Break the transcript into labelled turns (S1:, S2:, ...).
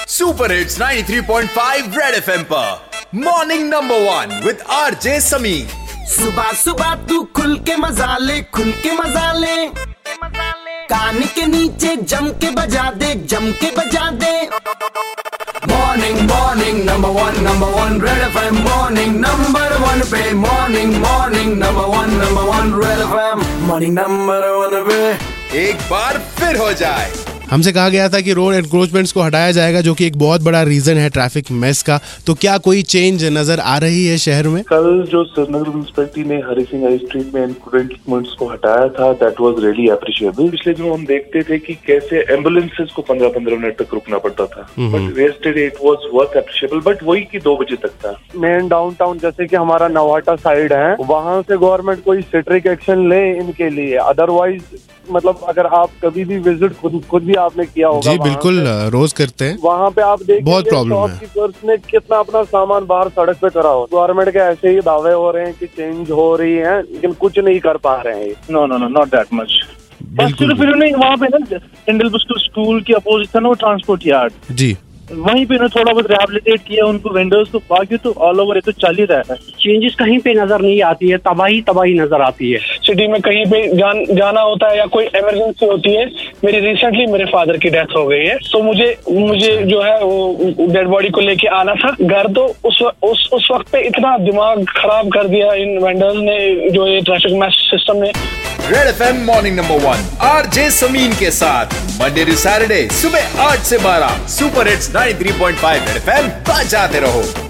S1: Super hits 93.5 Red FM पर morning number 1 with RJ Sameer.
S2: सुबह सुबह तू खुल के मजा ले, खुल के मजा ले, कान के नीचे जम के बजा दे, जम के बजा दे। Morning morning number one Red FM, morning number 1 पे, morning morning number 1 Red FM, morning number 1 पे।
S1: एक बार फिर हो जाए।
S3: हमसे कहा गया था कि रोड एनक्रोचमेंट्स को हटाया जाएगा, जो कि एक बहुत बड़ा रीजन है ट्रैफिक मेस का। तो क्या कोई चेंज नजर आ रही है शहर में?
S4: कल जो श्रीनगर म्युनिसिपैलिटी ने हरी सिंह हाई स्ट्रीट में एनक्रोचमेंट्स को हटाया था, दैट वाज रियली अप्रिशिएबल। पिछले दिनों हम देखते थे कि कैसे एम्बुलेंसेस को 15-15 मिनट तक रुकना पड़ता था, but yesterday it was worth appreciable, but वही कि 2 बजे तक था।
S5: मेन डाउनटाउन जैसे कि हमारा नवाटा साइड है, वहाँ से गवर्नमेंट कोई स्ट्रिक्ट एक्शन ले इनके लिए। अदरवाइज मतलब अगर आप कभी भी विजिट खुद भी आपने किया होगा,
S3: जी बिल्कुल, रोज करते हैं,
S5: वहाँ पे आप देखिए
S3: बहुत प्रॉब्लम है।
S5: शॉपकीपर्स ने कितना अपना सामान बाहर सड़क पे करा हो। गवर्नमेंट के ऐसे ही दावे हो रहे हैं कि चेंज हो रही है, लेकिन कुछ नहीं कर पा रहे हैं।
S6: No not that much.
S3: बिल्कुल।
S6: फिर उन्हें वहाँ पे ना इंडल स्कूल के अपोजिट था ना वो ट्रांसपोर्ट यार्ड,
S3: जी
S6: वहीं पे उन्होंने थोड़ा बहुत रिहैबिलिटेट किया उनको वेंडर्स को, बाकी तो ऑल ओवर ये तो चल ही रहा है।
S7: चेंजेस कहीं पे नजर नहीं आती है, तबाही नजर आती है।
S8: सिटी में कहीं पे जाना होता है या कोई इमरजेंसी होती है। रिसेंटली मेरे फादर की डेथ हो गई है, तो मुझे जो है वो डेड बॉडी को लेके आना था घर। तो उस वक्त पे इतना दिमाग खराब कर दिया इन वेंडर्स ने, जो ये ट्रैफिक मैश सिस्टम ने।
S1: Red FM morning number 1 RJ Sameen के साथ मंडे टू सैटरडे सुबह 8 से 12 सुपर हिट्स 93.5 रेड एफएम बजाते रहो।